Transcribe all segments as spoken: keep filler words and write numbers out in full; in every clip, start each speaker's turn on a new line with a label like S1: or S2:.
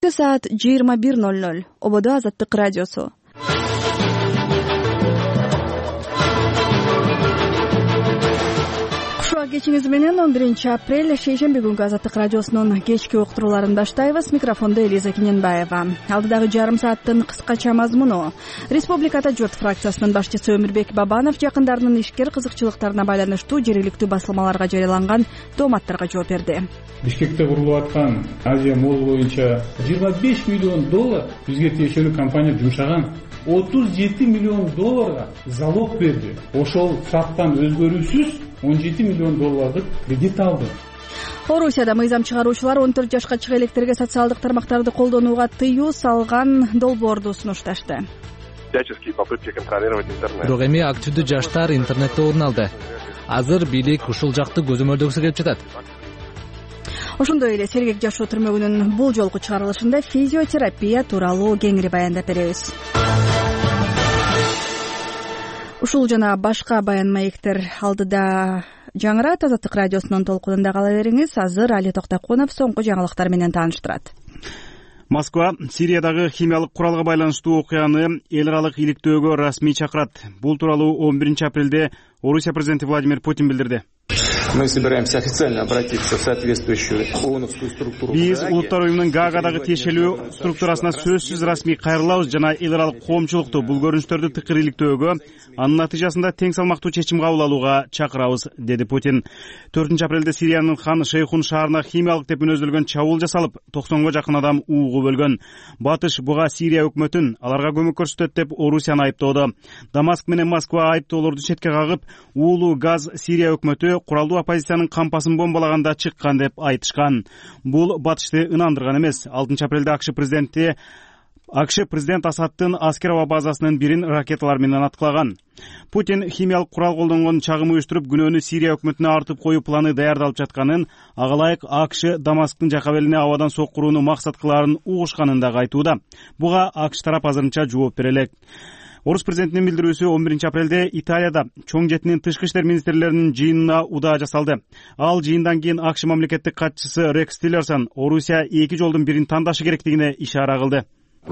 S1: Saat жыйырма бир ноль ноль. Ободо Азаттык радиосу. Кечиңиз менен он биринчи апрель шейшемби күнгү Азаттык радиосунун кечки уктурууларын баштайбыз. Микрофондо Элиза Кененбаева. Алдыдагы жарым сааттын кыскача мазмуну. Республикада журт фракциясынын башчысы Өмүрбек Бабанов жакындарынын ишкер кызыкчылыктарына байланыштуу жергиликтүү басылмаларга жарыяланган дооматтарга жооп берди.
S2: Бишкекте курулуп аткан Азия Мол боюнча жыйырма беш миллион доллар бизге тиешелүү компания жумшаган. отуз жети миллион долларга залог берди. Ошол шарттан өзгөрүүсүз он жети миллион доллардык кредит алды.
S1: Орусияда мыйзам чыгаруучулар он төрт жашка чыга электерге социалдык тармактарды колдонууга тыюу салган долбоорду сунушташты.
S3: Всяческие попытки контролировать интернет.
S4: Бирок эми активдүү жаштар интернетте орун алды. Азыр бийлик ушул жакты көзөмөлдөгүсү келип жатат.
S1: Ошондой эле сергек жашоо түрмөгүнүн бул жолку чыгарылышында физиотерапия тууралуу кеңири баяндап беребиз. Ушул жана башка баян маектер алдыда жаңырат. Азаттык радиосунун толкунунда кала бериңиз. Азыр Али Токтокунов соңку жаңылыктар менен тааныштырат.
S5: Москва Сириядагы химиялык куралга байланыштуу окуяны эл аралык иликтөөгө расмий чакырат. Бул тууралуу он биринчи апрелде Орусия президенти Владимир Путин билдирди.
S6: Мы собираемся официально обратиться в соответствующую ООНовскую структуру.
S5: Биз Улуттар уюмунун Гаагадагы тиешелүү структурасына сөзсүз расмий кайрылабыз жана эл аралык коомчулукту бул көрүнүштөрдү тыкыр иликтөөгө, анын натыйжасында тең салмактуу чечим кабыл алууга чакырабыз, деди Путин. төртүнчү апрелде Сириянын Хан Шейхун шаарына химиялык деп мүнөздөлгөн чабуул жасалып, токсонго жакын адам уугуп өлгөн. Батыш буга Сирия өкмөтүн аларга көмөк көрсөтөт деп Орусияны айыптоодо. Дамаск менен Москва айыптоолорду четке кагып, уулуу газ Сирия өкмөтү куралдуу оппозициянын кампасын бомбалаганда чыккан деп айтышкан. Бул батышты ынандырган эмес. алтынчы апрелде АКШ президенти АКШ президент Асадтын аскер аба базасынын бирин ракеталар менен аткылаган. Путин химиялык курал колдонгон чагым уюштуруп, күнөөнү Сирия өкмөтүнө артып коюу планы даярдалып жатканын, ага ылайык АКШ Дамасктын жакабелине абадан соккурууну максат кылаарын угушканын дагы айтууда. Буга АКШ тарап азырынча жооп бере элек. Орус президентинин билдирүүсү он биринчи апрелде Италияда чоң жетинин тышкы иштер министрлеринин жыйынына удаа жасалды. Ал жыйындан кийин АКШ мамлекеттик катчысы Рекс Тиллерсон Орусия эки жолдун бирин тандашы керектигине ишара кылды.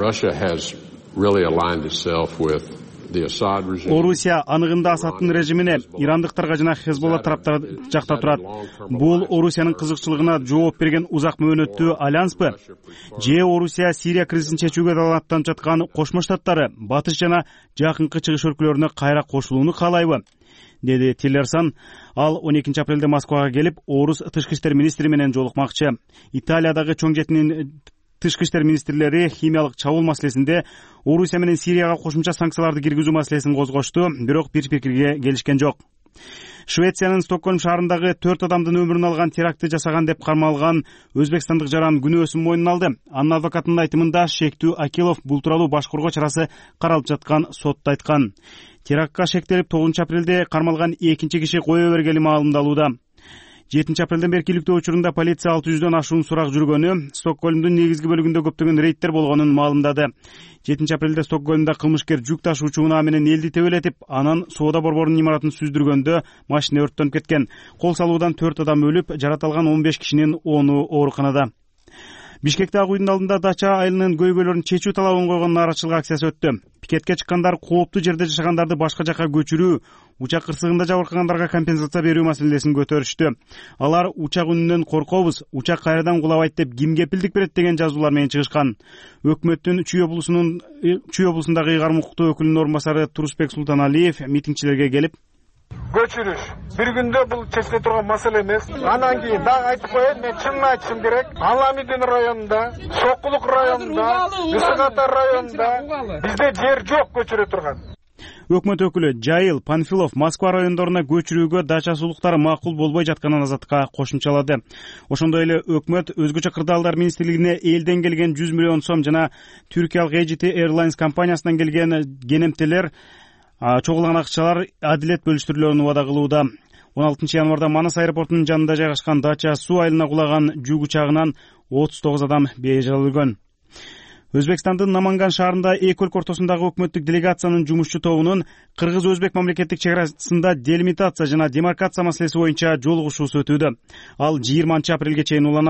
S5: Орусия аныгында Асадтын режимине, ирандыктарга жана Хезболла тараптар жакта турат. Бул Орусиянын кызыкчылыгына жооп берген узак мөөнөттүү альянспы? Же Орусия Сирия кризисин чечүүгө далаттанып жаткан Кошмо Штаттары, Батыш жана жакынкы чыгыш өлкөлөрүнө кайра кошулууну каалайбы? Деди Тиллерсон. Ал он экинчи апрелде Москвага келип, Орус тышкы иштер министри менен жолукмакчы. Италиядагы чоң жетинин тышкы иштер министрлери химиялык чабуул маселесинде Орусия менен Сирияга кошумча санкцияларды киргизүү маселесин козгошту, бирок бир пикирге келишкен жок. Швециянын Стокгольм шаарындагы төрт адамдын өмүрүн алган терактты жасаган деп кармалган өзбекстандык жаран күнөөсүн мойнуна алды. Анын адвокатынын айтымында Шектүү Акилов бул тууралуу башкаруу чарасы каралып жаткан сотто айткан. Терактка шектелип тогузунчу апрелде кармалган экинчи киши кое бергени маалымдалууда. жетинчи апрелден бери иликтөө учурунда полиция алты жүздөн ашуун сурак жүргөнү, Стокгольмдун негизги бөлүгүндө көптөгөн рейдтер болгонун маалымдады. жетинчи апрелде Стокгольмда кылмышкер жүк ташуучу унаа менен элди тебелетип, анан соода борборунун имаратын сүздүргөндө машина өрттөнүп кеткен. Кол салуудан төрт адам өлүп, жаратылган он беш кишинин ону ооруканада. Бишкекте Ак үйдүн алдында Дача айылынын көйгөйлөрүн чечүү талабын койгон нааразычылык акциясы өттү. Пикетке чыккандар кооптуу жерде жашагандарды башка жакка көчүрүү, учак кырсыгында жабыркагандарга компенсация берүү маселесин көтөрүштү. Алар учак үнүнөн коркобуз, учак кайрадан кулабайт деп ким кепилдик берет деген жазуулар менен чыгышкан. Өкмөттүн Чүй облусунун Чүй облусундагы ыйгарым укуктуу өкүлүнүн орун басары Турусбек Султаналиев митингчилерге келип,
S7: көчүрүш бир күндө бул чечиле турган маселе эмес. Анан кийин дагы айтып коеюн, мен чынын айтышым керек. Аламидин районунда, Сокулук районунда, Ысык Ата районунда бизде жер жок көчүрө турган.
S5: Өкмөт өкүлү Жайыл Панфилов Москва райондоруна көчүрүүгө Дача сулуктары макул болбой жатканын Азаттыкка кошумчалады. Ошондой эле өкмөт өзгөчө кырдаалдар министрлигине элден келген жүз миллион сом жана Түркиялык Эй Джи Ти Airlines компаниясынан келген кенемтелер, чогулган акчалар адилет бөлүштүрүлөөрүн убада кылууда. он алтынчы январда Манас аэропортунун жанында жайгашкан Дача суу айылына кулаган жүк учагынан отуз тогуз адам бейжал өлгөн. Өзбекстандын Наманган шаарында эки өлкө ортосундагы өкмөттүк делегациянын жумушчу тобунун Кыргыз-Өзбек мамлекеттик чек арасында делимитация жана демаркация маселеси боюнча жолугушуусу өтүүдө. Ал жыйырманчы апрелге чейин уланат.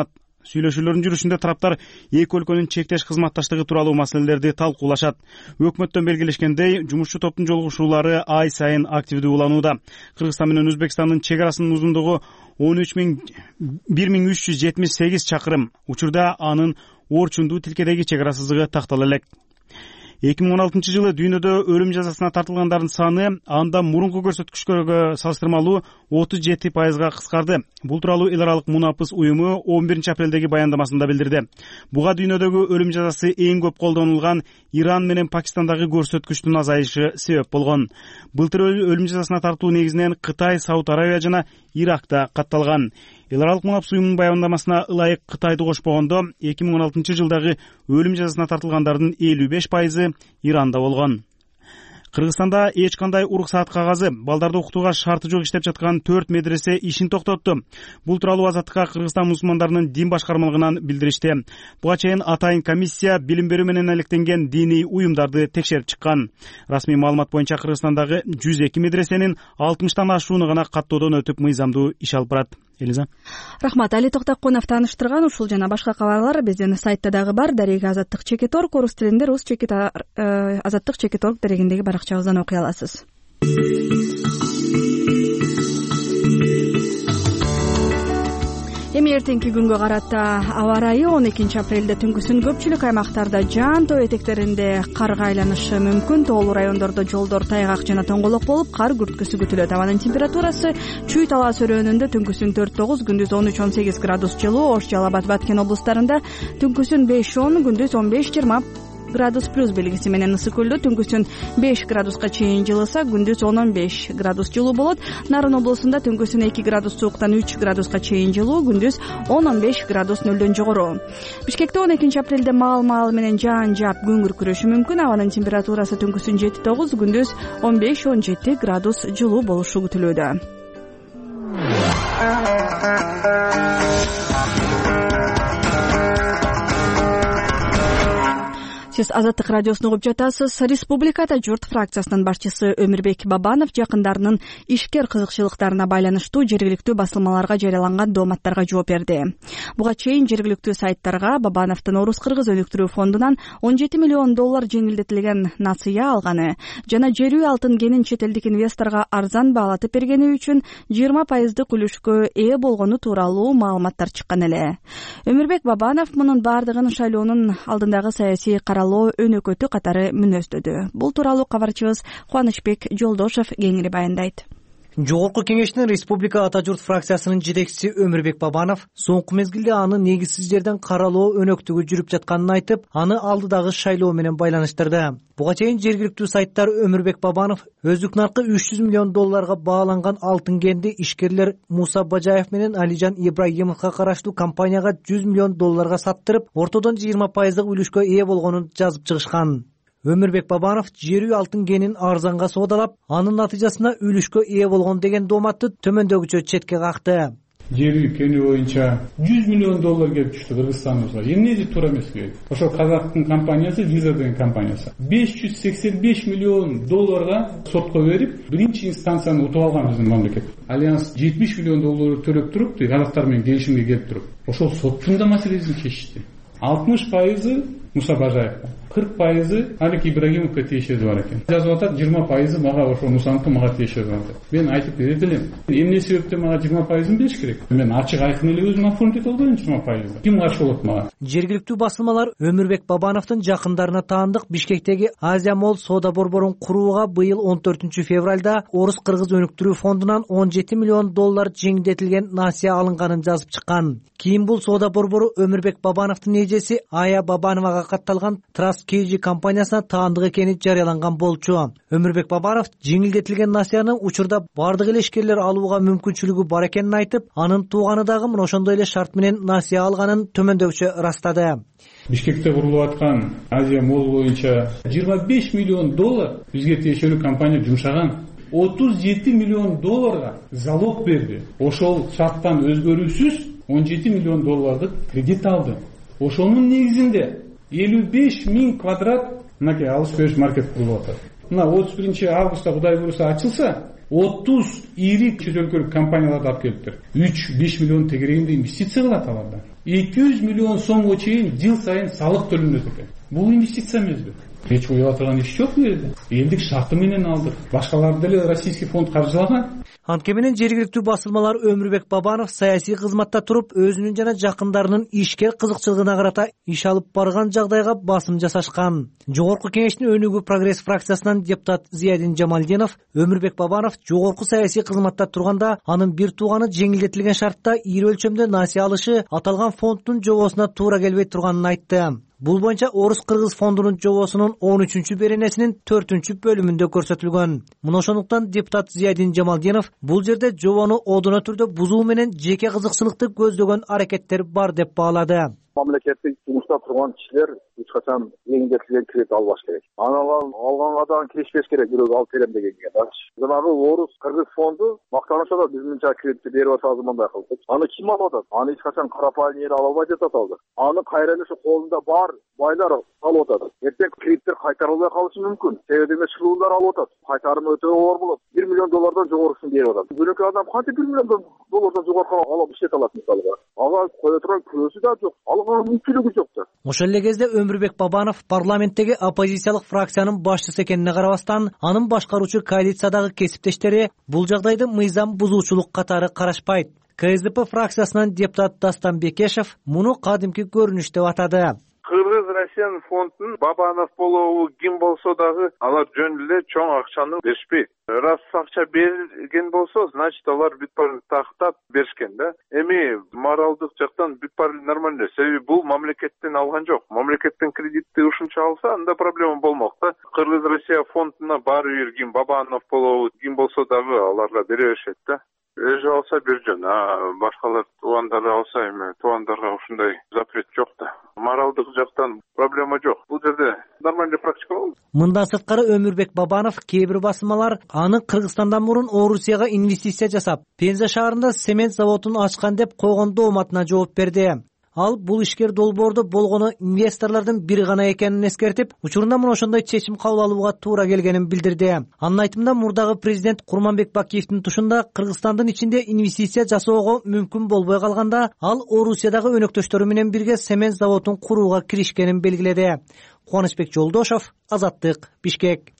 S5: Сүйлөшүүлөрдүн жүрүшүндө тараптар эки өлкөнүн чектеш кызматташтыгы тууралуу маселелерди талкуулашат. Өкмөттөн белгилешкендей, жумушчу топтун жолугушуулары ай сайын активдүү уланууда. Кыргызстан менен Өзбекстандын чек арасынын узундугу бир миң үч жүз жетимиш сегиз чакырым. Учурда анын Орчунду тилкедеги чек ара сызыгы тактала элек. эки миң он алтынчы жылы дүйнөдө өлүм жазасына тартылгандардын саны анда мурунку көрсөткүчкөргө салыштырмалуу отуз жети пайызга кыскарды. Бул тууралуу эл аралык Мунапыс уюму он биринчи апрелдеги баяндамасында билдирди. Буга дүйнөдөгү өлүм жазасы эң көп колдонулган Иран менен Пакистандагы көрсөткүчтүн азайышы себеп болгон. Былтыр өлүм жазасына тартуу негизинен Кытай, Сауд Арабия жана Иракта катталган. Эл аралык Мунапыс уюмунун баяндамасына ылайык Кытайды кошпогондо эки миң он алтынчы жылдагы өлүм жазасына тартылгандардын элүү беш пайызы Иранда болгон. Кыргызстанда эч кандай уруксаат кагазы, балдарды окутууга шарты жок иштеп жаткан төрт медресе ишин токтотту. Бул тууралуу Азаттыкка Кыргызстан мусулмандарынын дин башкармалыгынан билдиришти. Буга чейин атайын комиссия билим берүү менен алектенген диний уюмдарды текшерип чыккан. Расмий маалымат боюнча Кыргызстандагы жүз эки медресенин алтымыштан ашууну гана каттоодон өтүп мыйзамдуу иш алып барат. Элиза.
S1: Рахмат. Али Токтокунов тааныштырган ушул жана башка кабарлар биздин сайтта дагы бар. Дареги Азаттык чекит орг, орус тилинде рус чекит Азаттык чекит орг дарегиндеги баракчабыздан окуй аласыз. Эми эртеңки күнгө карата аба ырайы он экинчи апрелде түнкүсүн көпчүлүк аймактарда жаан тоо этектеринде карга айланышы мүмкүн. Тоолуу райондордо жолдор тайгак жана тоңголок болуп, кар күрткүсү күтүлөт. Абанын температурасы Чүй Талаа Сөрөөнүндө түнкүсүн төрт тогуз, күндүз он үч он сегиз градус жылуу, Ош, Жалал Абад, Баткен облустарында түнкүсүн беш он, күндүз он беш жыйырма градус плюс белгиси менен ысык көлдө түнкүсүн беш градуска чейин жылыса, күндүз он он беш градус жылуу болот. Нарын облусунда түнкүсүн эки градус сууктан үч градуска чейин жылуу, күндүз он он беш градус нөлдөн жогору. Бишкекте он экинчи апрелде маал-маал менен жаан жаап күн күркүрөшү мүмкүн. Абанын температурасы түнкүсүн жети тогуз, күндүз он беш он жети градус жылуу болушу күтүлүүдө. Сиз Азаттык радиосун угуп жатасыз. Республикада журт фракциясынын башчысы Өмүрбек Бабанов жакындарынын ишкер кызыкчылыктарына байланыштуу жергиликтүү басылмаларга жарыяланган дооматтарга жооп берди. Буга чейин жергиликтүү сайттарга Бабановдун Орус-Кыргыз өнүктүрүү фондунан он жети миллион доллар жеңилдетилген нация алганы жана жерүү алтын кенин чет элдик инвесторго арзан баалатып бергени үчүн жыйырма пайыздык үлүшкө ээ болгону тууралуу маалыматтар чыккан эле. Өмүрбек Бабанов мунун бардыгын шайлоонун алдындагы саясий каралуу өнөкөтү катары мүнөздөдү. Бул тууралуу кабарчыбыз Кубанычбек Жолдошов кеңири баяндайт.
S8: Жогорку кеңештин Республика Ата журт фракциясынын жетекчиси Өмүрбек Бабанов соңку мезгилде аны негизсиз жерден каралоо өнөктүгү жүрүп жатканын айтып, аны алдыдагы шайлоо менен байланыштырды. Буга чейин жергиликтүү сайттар Өмүрбек Бабанов өздүк наркы үч жүз миллион долларга бааланган алтын кенди ишкерлер Муса Бажаев менен Алижан Ибрагимовго караштуу компанияга жүз миллион долларга саттырып, ортодон жыйырма пайыздык үлүшкө ээ болгонун жазып чыгышкан. Өмүрбек Бабанов жерүү алтын кенин арзанга соодалап, анын натыйжасында үлүшкө ээ болгон деген дооматты төмөндөгүчө четке какты.
S2: Жерүү кени боюнча жүз миллион доллар келип түштү Кыргызстаныбызга. Эмнеси туура эмеспи? Ошол казактын компаниясы, Виза деген компаниясы беш жүз сексен беш миллион долларга сотко берип, биринчи инстанцияны утуп алган биздин мамлекет. Альянс жетимиш миллион доллар төлөп туруп, казактар менен келишимге келип туруп, ошол соттун да маселесин чечишти. алтымыш пайызы Муса Бажаевга, кырк пайызы Алик Ибрагимовго тиешеси бар экен. Жазып атат, жыйырма пайызы мага ошо Мусаныкы мага тиешеси бар деп. Мен айтып берет элем. Эмне себептен мага жыйырма пайызын бериш керек? Мен ачык айкын эле өзүм оформить эте албайм жыйырма пайызды. Ким каршы болот мага?
S8: Жергиликтүү басылмалар Өмүрбек Бабановдун жакындарына таандык Бишкектеги Азия Молл соода борборун курууга быйыл он төртүнчү февралда Орус-Кыргыз өнүктүрүү фондунан он жети миллион доллар жеңилдетилген насия алынганын жазып чыккан. Кийин бул соода борбору Өмүрбек Бабановдун эжеси Ая Бабановага катталган Trust кей джи компаниясына таандык экени жарыяланган болчу. Өмүрбек Бабанов жеңилдетилген насияны учурда бардык эле ишкерлер алууга мүмкүнчүлүгү бар экенин айтып, анын тууганы дагы мына ошондой эле шарт менен насия алганын төмөндөгүчө ырастады.
S2: Бишкекте курулуп аткан Азия Молл боюнча жыйырма беш миллион доллар бизге тиешелүү компания жумшаган. отуз жети миллион долларга залог берди. Ошол шарттан өзгөрүүсүз он жети миллион доллардык кредит алды. Ошонун негизинде элүү беш миң квадрат мынакей алыш бериш маркет курулуп атат. Мына отуз биринчи августта Кудай буюрса ачылса, отуз ири чет өлкөлүк компанияларды алып келиптир. үч беш миллион тегерегинде инвестиция кылат алардан. эки жүз миллион сомго чейин жыл сайын салык төлөнөт экен. Бул инвестиция эмеспи? Эч уяла турган иш жок бу жерде. Элдик шарты менен алдык. Башкаларды деле российский фонд каржылаган.
S8: Анткени менен жергиликтүү басылмалар Өмүрбек Бабанов саясий кызматта туруп, өзүнүн жана жакындарынын ишкер кызыкчылыгына карата иш алып барган жагдайга басым жасашкан. Жогорку кеңештин өнүгүү прогресс фракциясынан депутат Зиядин Жамалдинов Өмүрбек Бабанов жогорку саясий кызматта турганда анын бир тууганы жеңилдетилген шартта ири өлчөмдө насыя алышы аталган фонддун жобосуна туура келбей турганын айтты. Бул боюнча Орус-Кыргыз фондунун жобосунун он үчүнчү беренесинин төртүнчү бөлүмүндө көрсөтүлгөн. Муну ошондуктан депутат Зиядин Жамалдинов бул жерде жобону одуна түрдө бузуу менен жеке кызыкчылыкты көздөгөн аракеттер бар деп баалады.
S9: Мамлекеттик жумушта турган кишилер эч качан жеңилдетилген кредит албаш керек. Аналар алганга дагы кирешпеш керек, бирөө алып берем дегенге дагы. Жанагы Орус Кыргыз фонду мактанышат биз мынча кредитти берип атабыз мындай кылып. Аны ким алып атат? Аны эч качан карапайым эл ала албайт деп атабыз. Аны кайра эле колунда бар байлар алып атат. Эртең кредиттер кайтарылбай калышы мүмкүн. Себеби чыгуулдар алып атат. Кайтарымы өтө оор болот. бир миллион доллардан жогорусун берип атат. Бөлөк адам кантип бир миллион доллардан жогору алып иштете алат мисалга? Ага кое турган көзү да жок. Мүмкүнлүгү жок да.
S8: Ошол эле кезде Өмүрбек Бабанов парламенттеги оппозициялык фракциянын башчысы экенине карабастан, анын башкаруучу коалициядагы кесиптештери бул жагдайды мыйзам бузуучулук катары карашпайт. КСДП фракциясынан депутат Дастан Бекешев муну кадимки көрүнүш деп атады.
S10: Кыргыз Россиянын фондун Бабанов болобу ким болсо дагы алар жөн эле чоң акчаны беришпейт. Раз акча берген болсо, значит алар бүт баарын тактап беришкен да. Эми моралдык жактан бүт баары нормально. Себеби бул мамлекеттен алган жок. Мамлекеттен кредитти ушунча алса, анда проблема болмок да. Кыргыз Россия фондуна баары бир ким Бабанов болобу ким болсо дагы аларга бере беришет да. Өзү алса бир жөн, а башкалар туугандары алса эми туугандарга ушундай запрет жок да. Моралдык жактан проблема жок. Бул жерде нормальный практика болду.
S8: Мындан сырткары Өмүрбек Бабанов кээ бир басылмалар аны Кыргызстандан мурун Орусияга инвестиция жасап, Пенза шаарында цемент заводун ачкан деп койгон дооматына жооп берди. Ал бул ишкер долбоордо болгону инвесторлордун бири гана экенин эскертип, учурунда мына ошондой чечим кабыл алууга туура келгенин билдирди. Анын айтымында мурдагы президент Курманбек Бакиевдин тушунда Кыргызстандын ичинде инвестиция жасоого мүмкүн болбой калганда, ал Орусиядагы өнөктөштөрү менен бирге цемент заводун курууга киришкенин белгиледи. Кубанычбек Жолдошов, Азаттык, Бишкек.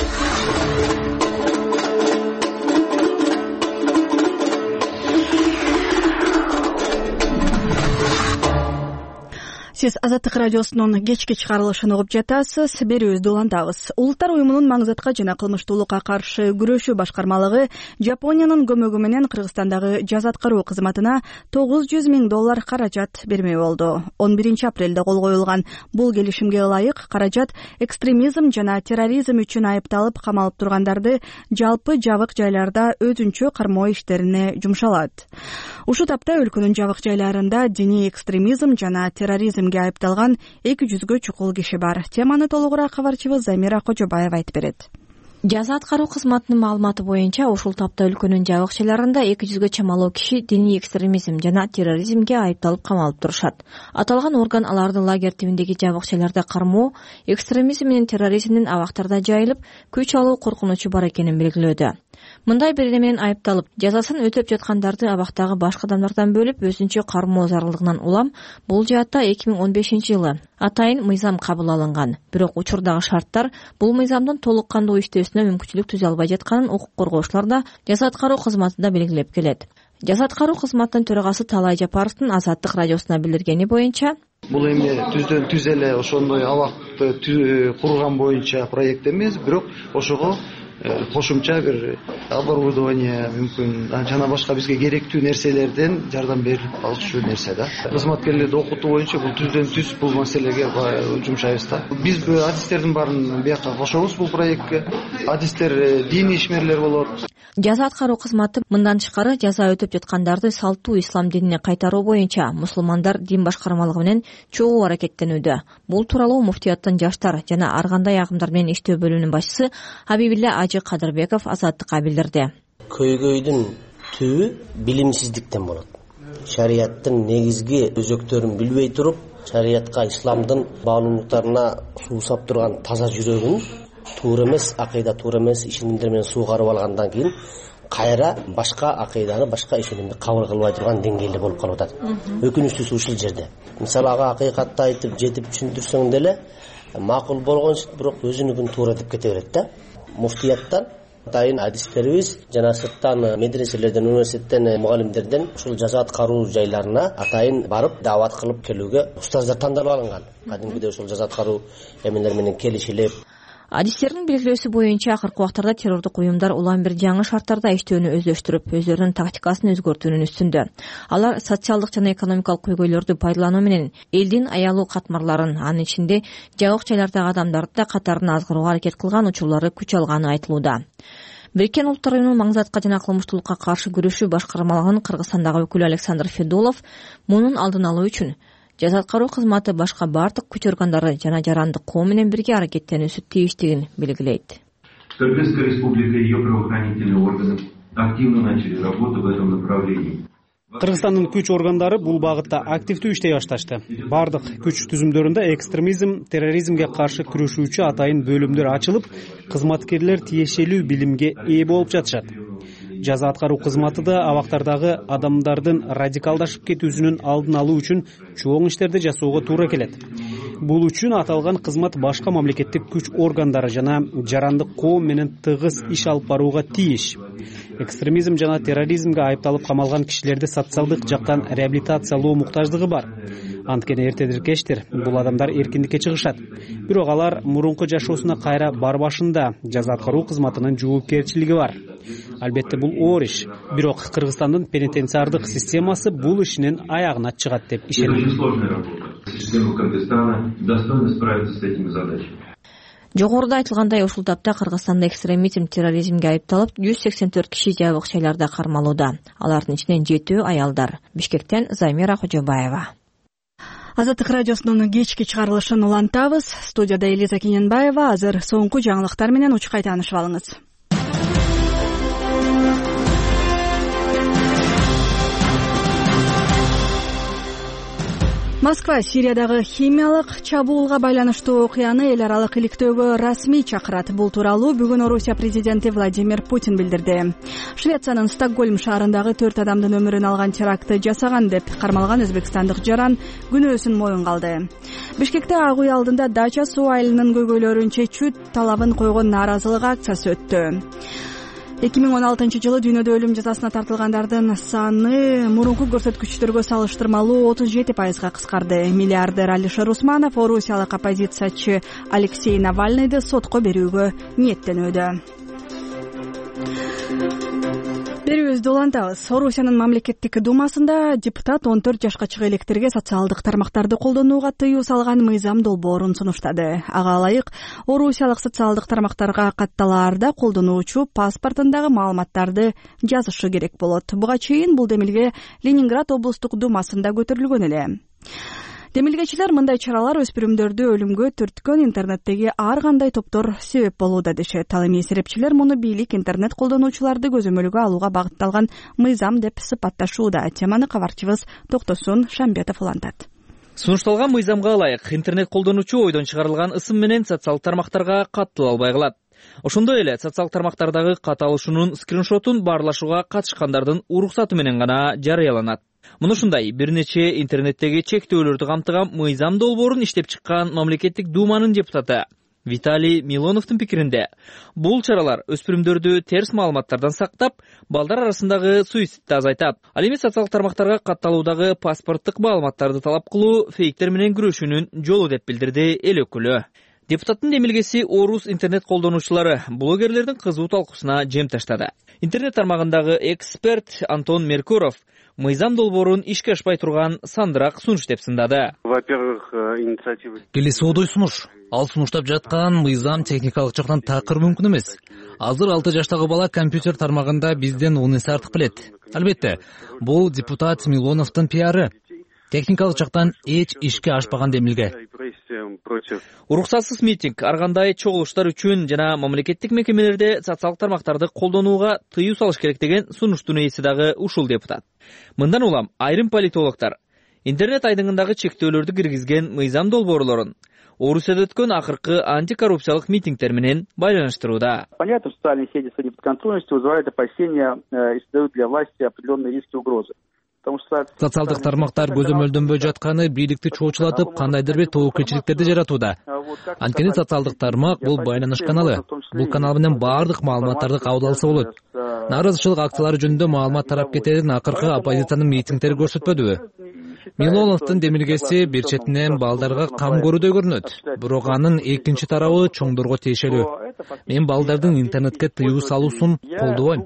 S1: Сиз Азаттык радиосунун кечки чыгарылышын угуп жатасыз. Берүүбүздү улантабыз. Улуттар уюмунун маңзатка жана кылмыштуулукка каршы күрөшүү башкармалыгы Жапониянын көмөгү менен Кыргызстандагы жаза аткаруу кызматына тогуз жүз миң доллар каражат бермей болду. он биринчи апрелде кол коюлган бул келишимге ылайык каражат экстремизм жана терроризм үчүн айыпталып камалып тургандарды жалпы жабык жайларда өзүнчө кармоо иштерине жумшалат. Ушул тапта өлкөнүн жабык жайларында диний экстремизм жана терроризм айыпталган эки жүзгө чукул киши бар. Теманы толугураак кабарчыбыз Замира Кожобаева айтып берет.
S11: Жаза аткаруу кызматынын маалыматы боюнча ушул тапта өлкөнүн жабык жайларында эки жүзгө чамалуу киши диний экстремизм жана терроризмге айыпталып камалып турушат. Аталган орган аларды лагерь тибиндеги жабык жайларда кармоо, экстремизм менен терроризмдин абактарда жайылып, күч алуу коркунучу бар экенин белгилөөдө. Мындай берене менен айыпталып, жазасын өтөп жаткандарды абактагы башка адамдардан бөлүп, өзүнчө кармоо зарылдыгынан улам бул жаатта эки миң он бешинчи жылы атайын мыйзам кабыл алынган. Бирок учурдагы шарттар бул мыйзамдын толук кандуу иштөөсүнө мүмкүнчүлүк түзө албай жатканын укук коргоочулар да жаза аткаруу кызматында белгилеп келет. Жаза аткаруу кызматынын төрагасы Талай Жапаровдун Азаттык радиосуна билдиргени боюнча,
S12: бул эми түздөн түз эле ошондой абакты курган боюнча проект эмес, бирок ошого кошумча бир оборудование мүмкүн жана башка бизге керектүү нерселерден жардам берип алышуу нерсе да. Кызматкерлерди окутуу боюнча бул түздөн түз бул маселеге жумшайбыз да. Биз адистердин баарын бияка кошобуз бул проектке. Адистер диний ишмерлер болот.
S11: Жаза аткаруу кызматы мындан тышкары жаза өтөп жаткандарды салттуу ислам динине кайтаруу боюнча мусулмандар дин башкармалыгы менен чогуу аракеттенүүдө. Бул тууралуу муфтияттын жаштар жана ар кандай агымдар менен иштөө бөлүмүнүн башчысы Хабибилла Ажы Кадырбеков Азаттыкка билдирди.
S13: Көйгөйдүн түбү билимсиздиктен болот. Шарияттын негизги өзөктөрүн билбей туруп, шариятка, исламдын баалуулуктарына суусап турган таза жүрөгүн туура эмес, акыйда туура эмес ишенимдер менен суугарып алгандан кийин кайра башка акыйданы, башка ишенимди кабыл кылбай турган деңгээлде болуп калып атат. Өкүнүчтүүсү ушул жерде. Мисалы ага акыйкатты айтып, жетип түшүндүрсөң деле макул болгонсуп, бирок өзүнүкүн туура деп кете берет да. Муфтияттан атайын адистерибиз жана сырттан медреселерден, университеттен, мугалимдерден ушул жаза аткаруу жайларына атайын барып даават кылып келүүгө устаздар тандалып алынган. Кадимгидей ушул жаза аткаруу эмелер менен келишилип.
S11: Адистердин белгилөөсү боюнча акыркы убактарда террордук уюмдар улам бир жаңы шарттарда иштөөнү өздөштүрүп, өздөрүнүн тактикасын өзгөртүүнүн үстүндө. Алар социалдык жана экономикалык көйгөйлөрдү пайдалануу менен элдин аялуу катмарларын, анын ичинде жабык жайлардагы адамдарды да катарын азгырууга аракет кылган учурлары күч алганы айтылууда. Бириккен Улуттар уюмунун маңзатка жана кылмыштуулукка каршы күрөшүү башкармалыгынын Кыргызстандагы өкүлү Александр Федулов мунун алдын алуу үчүн жаза аткаруу кызматы башка бардык күч органдары жана жарандык коом менен бирге аракеттенүүсү тийиштигин белгилейт.
S14: Кыргызская республика и ее правоохранительные органы активно начали работу в этом направлении.
S5: Кыргызстандын күч органдары бул багытта активдүү иштей башташты. Бардык күч түзүмдөрүндө экстремизм, терроризмге каршы күрөшүүчү атайын бөлүмдөр ачылып, кызматкерлер тиешелүү билимге ээ болуп жатышат. Жаза аткаруу кызматы да абактардагы адамдардын радикалдашып кетүүсүнүн алдын алуу үчүн чоң иштерди жасоого туура келет. Бул үчүн аталган кызмат башка мамлекеттик күч органдары жана жарандык коом менен тыгыз иш алып барууга тийиш. Экстремизм жана терроризмге айыпталып камалган кишилерди социалдык жактан реабилитациялоо муктаждыгы бар. Анткени эртедир кечтир бул адамдар эркиндикке чыгышат. Бирок алар мурунку жашоосуна кайра барбашында жаза аткаруу кызматынын жоопкерчилиги бар. Албетте бул оор иш. Бирок Кыргызстандын пенитенциардык системасы бул ишинин аягына чыгат деп ишенем.
S14: Система Кыргызстана достойно справится с этими задачами.
S11: Жогоруда айтылгандай, ушул тапта Кыргызстанда экстремизм, терроризмге айыпталып, жүз сексен төрт киши жабык жайларда кармалууда. Алардын ичинен жетөө аялдар. Бишкектен Замира Кожобаева.
S1: Азаттык радиосунун кечки чыгарылышын улантабыз. Студияда Элиза Кененбаева. Азыр соңку жаңылыктар менен учкай таанышып алыңыз. Москва Сириядагы химиялык чабуулга байланыштуу окуяны эл аралык иликтөөгө расмий чакырат. Бул тууралуу бүгүн Орусия президенти Владимир Путин билдирди. Швециянын Стокгольм шаарындагы төрт адамдын өмүрүн алган терактты жасаган деп кармалган өзбекстандык жаран күнөөсүн моюнга алды. Бишкекте ак үй алдында дача суу айылынын көйгөйлөрүн чечүү талабын койгон нааразылык акциясы өттү. эки миң он алтынчы жылы дүйнөдө өлүм жазасына тартылгандардын саны мурунку көрсөткүчтөргө салыштырмалуу отуз жети пайызга кыскарды. Миллиардер Алишер Усманов орусиялык оппозициячы Алексей Навальныйды сотко берүүгө ниеттенүүдө. Берүүбүздү улантабыз. Орусиянын мамлекеттик думасында депутат он төрт жашка чыга электерге социалдык тармактарды колдонууга тыюу салган мыйзам долбоорун сунуштады. Ага ылайык орусиялык социалдык тармактарга катталаарда колдонуучу паспортундагы маалыматтарды жазышы керек болот. Буга чейин бул демилге Ленинград облустук думасында көтөрүлгөн эле. Демилгечилер мындай чаралар өспүрүмдөрдү өлүмгө түрткөн интернеттеги ар кандай топтор себеп болууда дешет. Ал эми серепчилер муну бийлик интернет колдонуучуларды көзөмөлгө алууга багытталган мыйзам деп сыпатташууда. Теманы кабарчыбыз Токтосун Шамбетов улантат.
S4: Сунушталган мыйзамга ылайык интернет колдонуучу ойдон чыгарылган ысым менен социалдык тармактарга каттала албай калат. Ошондой эле социалдык тармактардагы катталышуунун скриншотун баарлашууга катышкандардын уруксаты менен гана жарыяланат. Муну ушундай бир нече интернеттеги чектөөлөрдү камтыган мыйзам долбоорун иштеп чыккан мамлекеттик думанын депутаты Виталий Милоновдун пикиринде бул чаралар өспүрүмдөрдү терс маалыматтардан сактап, балдар арасындагы суицидди азайтат. Ал эми социалдык тармактарга катталуудагы паспорттук маалыматтарды талап кылуу фейктер менен күрөшүүнүн жолу деп билдирди эл өкүлү. Депутаттын демилгеси орус интернет колдонуучулары, блогерлердин кызуу талкуусуна жем таштады. Интернет тармагындагы эксперт Антон Меркуров мыйзам долбоорун ишке ашпай турган сандыраак сунуш деп сындады.
S15: Во-первых, инициатива
S4: келесиодой сунуш. Ал сунуштап жаткан мыйзам техникалык жактан такыр мүмкүн эмес. Азыр алты жаштагы бала компьютер тармагында бизден он эсе артык билет. Албетте, бул депутат Милоновдун пиары. Техникалык жактан эч ишке ашпаган демилге. Уруксатсыз митинг, ар кандай чогулуштар үчүн жана мамлекеттик мекемелерде социалдык тармактарды колдонууга тыюу салыш керек деген сунуштун ээси дагы ушул депутат. Мындан улам айрым политологдор интернет айдыңындагы чектөөлөрдү киргизген мыйзам долбоорлорун Орусияда өткөн акыркы антикоррупциялык митингдер менен байланыштырууда.
S16: Понятно, что социальные сети с неподконтрольностью вызывают опасения и создают для власти определенные риски и угрозы.
S17: Социалдык тармактар көзөмөлдөнбөй жатканы бийликти чоочулатып, кандайдыр бир тобокелчиликтерди жаратууда. Анткени социалдык тармак бул байланыш каналы. Бул канал менен баардык маалыматтарды кабыл алса болот. Нааразычылык акциялары жөнүндө маалымат тарап кетерин акыркы оппозициянын митингдери көрсөтпөдүбү? Милоновдун демилгеси бир четинен балдарга кам көрүүдөй көрүнөт. Бирок анын экинчи тарабы чоңдорго тиешелүү. Мен балдардын интернетке тыюу салуусун колдобойм.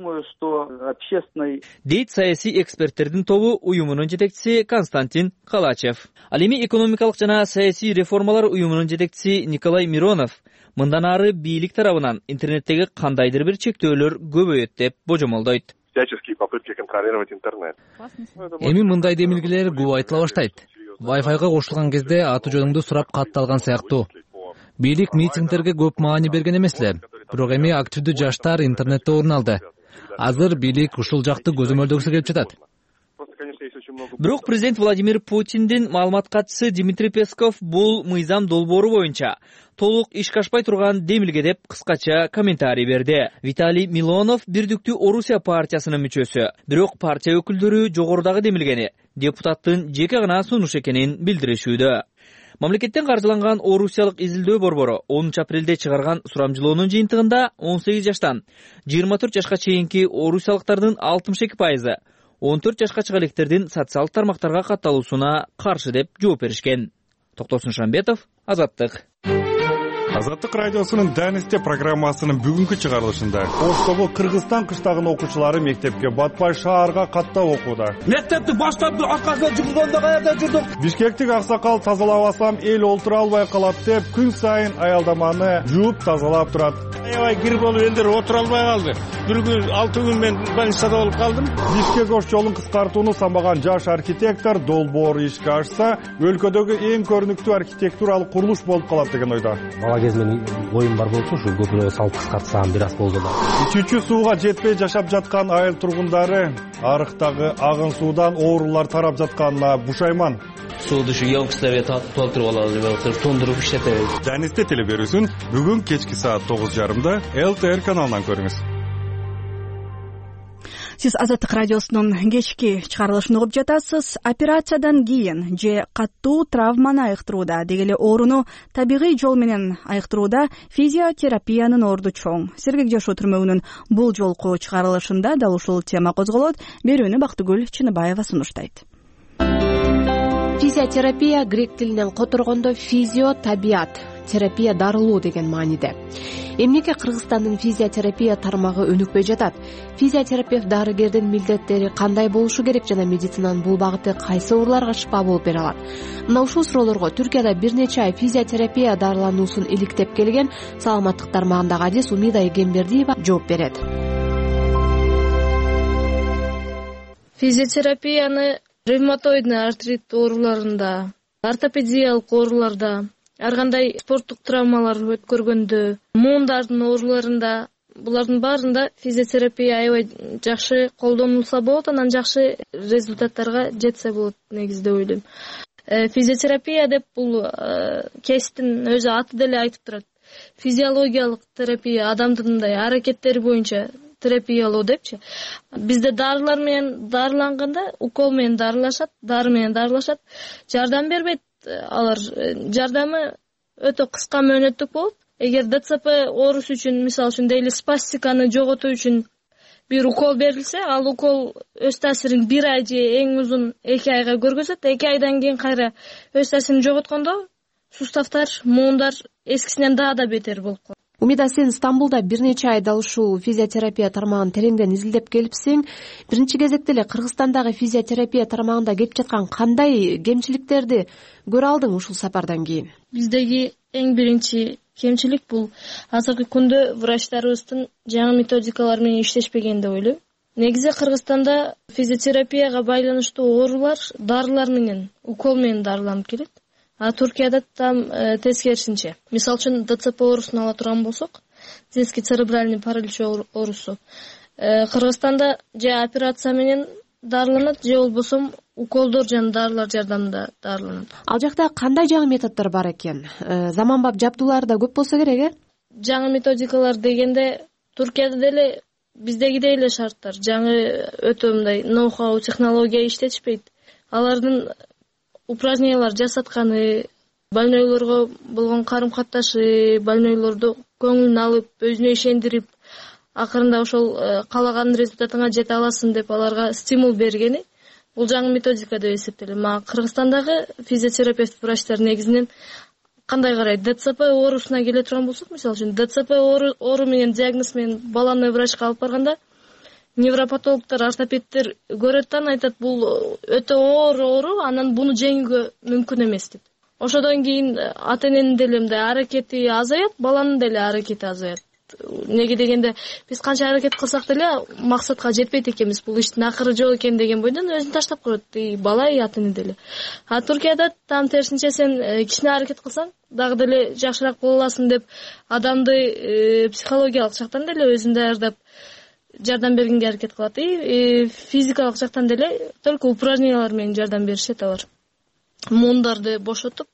S4: Дейт саясий эксперттердин тобу уюмунун жетекчиси Константин Калачев. Ал эми экономикалык жана саясий реформалар уюмунун жетекчиси Николай Миронов мындан ары бийлик тарабынан интернеттеги кандайдыр бир чектөөлөр көбөйөт деп божомолдойт.
S3: Всяческие попытки контролировать интернет.
S17: Эми мындай демилгелер көп айтыла баштайт. Wi-Fi'га кошулган кезде аты жөнүңдү сурап катталган сыяктуу. Бийлик митингдерге көп маани берген эмес эле. Бирок эми активдүү жаштар интернетте орун алды. Азыр бийлик ушул жакты көзөмөлдөгүсү келип жатат.
S4: Бирок президент Владимир Путиндин маалымат катчысы Дмитрий Песков бул мыйзам долбоору боюнча толук ишке ашпай турган демилге деп кыскача комментарий берди. Виталий Милонов Бирдиктүү Орусия партиясынын мүчөсү. Бирок партия өкүлдөрү жогорудагы демилгени депутаттын жеке гана сунуш экенин билдиришүүдө. Мамлекеттен каржыланган Орусиялык изилдөө борбору онунчу апрелде чыгарган сурамжылоонун жыйынтыгында он сегиз жаштан жыйырма төрт жашка чейинки орусиялыктардын алтымыш эки пайызы он төрт жашка чыга электердин социалдык тармактарга катталуусуна каршы деп жооп беришкен. Токтосун Шамбетов, Азаттык.
S18: Азаттык радиосунун Данисте программасынын бүгүнкү чыгарылышында Оштогу Кыргызстан кыштагын окуучулары мектепке батпай шаарга каттап окууда.
S19: Мектепти баштап аркасына жүргөндө каерде жүрдүк?
S18: Бишкектик аксакал тазалабасам эл олтура албай калат деп күн сайын аялдаманы жууп тазалап турат.
S19: Аябай кир болуп элдер отура албай калды. Бир күн алты күн мен больницада болуп калдым.
S18: Бишкек Ош жолун кыскартууну самбаган жаш архитектор долбоор ишке ашса, өлкөдөгү эң көрүнүктүү архитектуралык курулуш болуп калат деген ойдо.
S20: Кезмен оюм бар болчу, ушу көпүрө салып кыскартсам бир аз болду да.
S18: Ичүүчү сууга жетпей жашап жаткан айыл тургундары арыктагы агын суудан оорулар тарап жатканына бушайман.
S20: Сууду ушу емкичтерге толтуруп алалы, тондуруп иштетебиз.
S18: Данисте телеберүүсүн бүгүн кечки саат тогуз жарымда эл тэ эр каналынан көрүңүз.
S1: Сиз Азаттык радиосунун кечки чыгарылышын угуп жатасыз. Операциядан кийин же каттуу травманы айыктырууда, деги эле ооруну табигый жол менен айыктырууда физиотерапиянын орду чоң. Сергек жашоо түрмөгүнүн бул жолку чыгарылышында дал ушул тема козголот. Берүүнү Бактыгүл Чыныбаева сунуштайт.
S21: Физиотерапия грек тилинен которгондо физио табиат, терапия дарылоо деген мааниде. Эмнеге Кыргызстандын физиотерапия тармагы өнүкпөй жатат? Физиотерапевт дарыгердин милдеттери кандай болушу керек жана медицинанын бул багыты кайсы ооруларга шыпа болуп бере алат? Мына ушул суроолорго Түркияда бир нече ай физиотерапия дарылануусун иликтеп келген саламаттык тармагындагы адис Умида Эгембердиева жооп берет.
S22: Физиотерапияны ревматоидный артрит ооруларында, ортопедиялык ооруларда, ар кандай спорттук травмалар өткөргөндө, муундардын ооруларында, булардын баарында физиотерапия аябай жакшы колдонулса болот, анан жакшы результаттарга жетсе болот негизде ойлойм. Физиотерапия деп бул кесиптин өзү аты деле айтып турат. Физиологиялык терапия, адамдын мындай аракеттери боюнча терапиялоо депчи. Бизде дарылар менен дарыланганда, укол менен дарылашат, дары менен дарылашат. Жардам бербейт. Алар жардамы өтө кыска мөөнөттүк болот. Эгер дэ цэ пэ оорусу үчүн, мисалы үчүн дейли спастиканы жоготуу үчүн бир укол берилсе, ал укол өз таасирин бир ай же эң узун эки айга көргөзөт. эки айдан кийин кайра өз таасирин жоготкондо суставтар, муундар эскисинен дагы да бетер болуп калат.
S21: Умида, сен Стамбулда бир нече айда ушул физиотерапия тармагын тереңден изилдеп келипсиң. Биринчи кезекте эле Кыргызстандагы физиотерапия тармагында келип жаткан кандай кемчиликтерди көрө алдың ушул сапардан кийин?
S22: Биздеги эң биринчи кемчилик бул азыркы күндө врачтарыбыздын жаңы методикалар менен иштешпеген деп ойлойм. Негизи Кыргызстанда физиотерапияга байланыштуу оорулар дарылар менен, укол менен дарыланып келет. А Туркияда там э, тескерисинче. Мисалы үчүн дэ цэ пэ оорусун ала турган болсок, детский церебральный паралич оорусу. Э, Кыргызстанда же операция менен дарыланат, же болбосо уколдор жана дарылар жардамында дарыланат.
S21: Ал жакта кандай жаңы методдор бар экен? Заманбап жабдуулар да көп болсо керек, э?
S22: Жаңы методикалар дегенде Туркияда деле биздегидей эле шарттар. Жаңы өтө мындай ноу-хау технология иштетишпейт. Алардын упражнениялар жасатканы, больнойлорго болгон карым-катташы, больнойлорду көңүлүн алып, өзүнө ишендирип, акырында ошол каалаган результатыңа жете аласың деп аларга стимул бергени бул жаңы методика деп эсептелет. Мага Кыргызстандагы физиотерапевт врачтар негизинен кандай карайт? ДЦП оорусуна келе турган болсок, мисалы үчүн ДЦП оору менен диагноз менен баланы врачка алып барганда невропатологдор, ортопедтер көрөт да, айтат бул өтө оор оору, анан буну жеңүүгө мүмкүн эмес дейт. Ошодон кийин ата эненин деле мындай аракети азаят, баланын деле аракети азаят. Неге дегенде биз канча аракет кылсак деле максатка жетпейт экенбиз. Бул иштин акыры жок экен деген бойдон өзүн таштап коет и бала и ата эне деле. А Туркияда там терсинче сен кичине аракет кылсаң дагы деле жакшыраак боло аласың деп адамды психологиялык жактан деле өзүн даярдап жардам бергенге аракет кылат. И физикалык жактан деле только упражнениялар менен жардам беришет алар. Муундарды бошотуп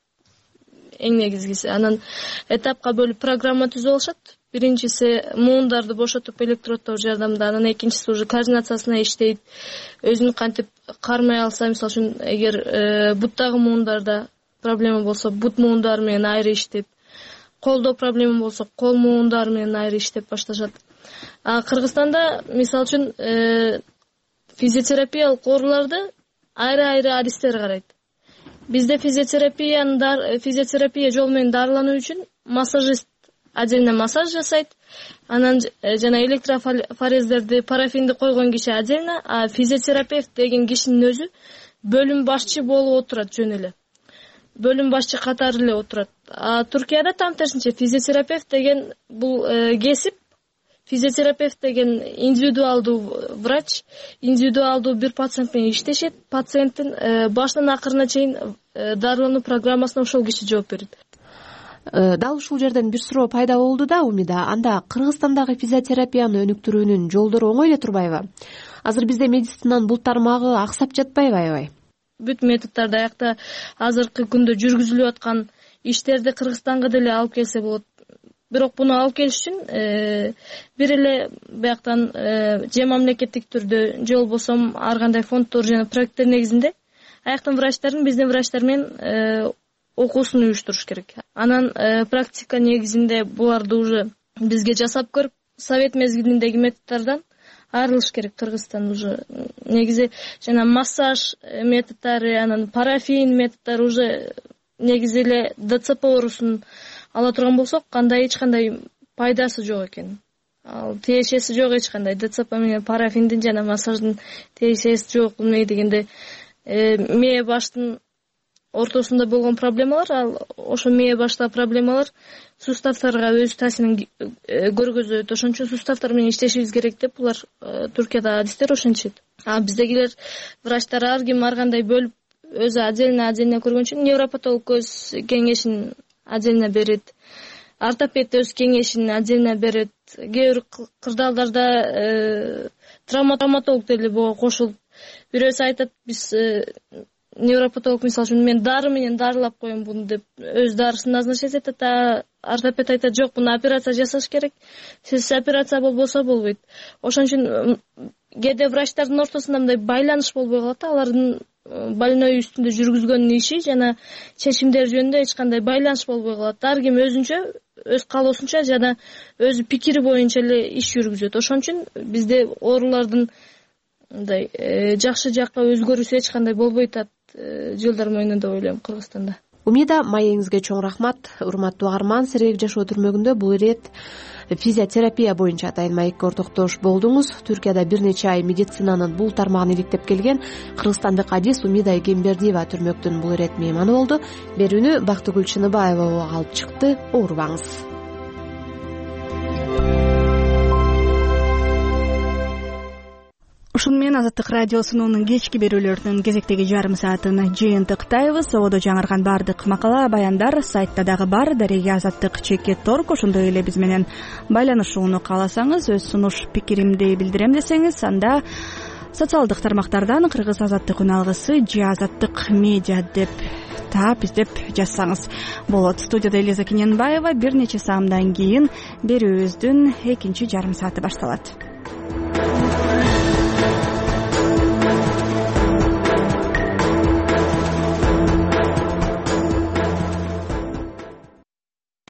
S22: эң негизгиси анан этапка бөлүп программа түзүп алышат. Биринчиси муундарды бошотуп электроддор жардамында, анан экинчиси уже координациясына иштейт. Өзүн кантип кармай алса, мисалы үчүн эгер буттагы муундарда проблема болсо, бут муундары менен айры иштеп, колдо проблема болсо, кол муундары менен айры иштеп башташат. А Кыргызстанда мисалы үчүн физиотерапиялык ооруларды айры-айры адистер карайт. Бизде физиотерапиянын физиотерапия жолу менен дарылануу үчүн массажист отдельно массаж жасайт. Анан жана электрофорездерди, парафинди койгон киши отдельно, а физиотерапевт деген кишинин өзү бөлүм башчы болуп отурат жөн эле. Бөлүм башчы катары эле отурат. А Туркияда там терсинче физиотерапевт деген бул кесип, физиотерапевт деген индивидуалдуу врач, индивидуалдуу бир пациент менен иштешет. Пациенттин башынан акырына чейин дарылануу программасына ошол киши жооп берет.
S21: Дал ушул жерден бир суроо пайда болду да, Умида. Анда Кыргызстандагы физиотерапияны өнүктүрүүнүн жолдору оңой эле турбайбы? Азыр бизде медицинанын бул тармагы аксап жатпайбы аябай?
S22: Бүт методдорду аякта азыркы күндө жүргүзүлүп аткан иштерди Кыргызстанга деле алып келсе болот. Бирок буну алып келиш үчүн бир эле бияктан же мамлекеттик түрдө, же болбосо ар кандай фонддор жана проекттер негизинде аяктын врачтардын биздин врачтар менен окуусун уюштуруш керек. Анан практика негизинде буларды уже бизге жасап көрүп, совет мезгилиндеги методдордон айрылыш керек. Кыргызстан уже негизи жана массаж методдору, анан парафин методдору уже негизи эле ДЦП оорусун ала турган болсок, кандай эч кандай пайдасы жок экен. Ал тиешеси жок эч кандай. ДЦП менен парафиндин жана массаждын тиешеси жок. Эмне дегенде мээ баштын ортосунда болгон проблемалар, ал ошо мээ баштагы проблемалар суставтарга өз таасирин көргөзөт. Ошон үчүн суставтар менен иштешибиз керек деп булар Туркияда адистер ошентишет. А биздегилер врачтар ар ким ар кандай бөлүп өзү отдельно отдельно көргөн үчүн невропатолог өз кеңешин отдельно берет. Ортопед өз кеңешин отдельно берет. Кээ бир кырдаалдарда травматолог деле бого кошулуп, бирөөсү айтат биз невропатолог мисалы үчүн мен дары менен дарылап коем буну деп өз дарысын назначить этет, а ортопед айтат жок, буну операция жасаш керек. Сиз операция болбосо болбойт. Ошон үчүн кээде врачтардын ортосунда мындай байланыш болбой калат. Алардын больной үстүндө жүргүзгөн иши жана чечимдер жөнүндө эч кандай байланыш болбой калат. Ар ким өзүнчө, өз каалоосунча жана өз пикири боюнча эле иш жүргүзөт. Ошон үчүн бизде оорулардын мындай жакшы жакка өзгөрүүсү эч кандай болбой атат жылдар моюнда деп ойлойм Кыргызстанда.
S21: Умида, маегиңизге чоң рахмат. Урматтуу угарман, Сергек жашоо түрмөгүндө бул ирет физиотерапия боюнча атайын маекке ортоктош болдуңуз. Түркияда бир нече ай медицинанын бул тармагын иликтеп келген кыргызстандык адис Умида Эгембердиева түрмөктүн бул ирет мейманы болду. Берүүнү Бактыгүл Чыныбаева алып чыкты. Оорубаңыз.
S1: Ушун менен Азаттык радиосунун кечки берүүлөрүнүн кезектеги жарым саатын жыйынтыктайбыз. Ободо жаңырган баардык макала, баяндар сайтта дагы бар. Дареги Азаттык чекит торг. Ошондой эле биз менен байланышууну кааласаңыз, өз сунуш пикиримди билдирем десеңиз, анда социалдык тармактардан кыргыз азаттык үналгысы же азаттык медиа деп таап издеп жазсаңыз болот. Студияда Элиза Кененбаева. Бир нече саамдан кийин берүүбүздүн экинчи жарым сааты башталат.